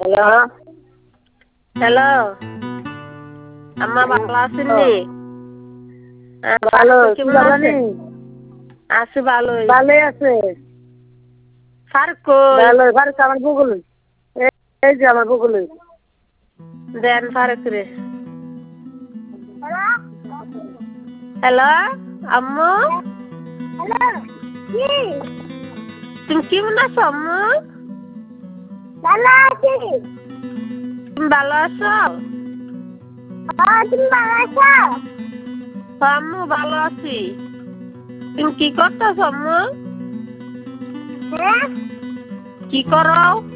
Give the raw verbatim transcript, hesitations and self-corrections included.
Hello hello আম্মা ভালো আছেন নি? ভালো কেমন ভালো আছেন? নেই আছি ভালোই। ভালোই আছে ফারুক কই? ভালো ফারুক আমার বগুল এই যে আমার বগুল দেন ফারুক রে। হ্যালো আম্মু হ্যালো কি তুমি কেমন আছো আম্মু? ভালো আছি। তুমি ভালো আছো? হ্যাঁ তুমি ভালো আছো? আম্মু ভালো আছি। তুমি কি করতেছ আম্মু? হ্যাঁ কি করো?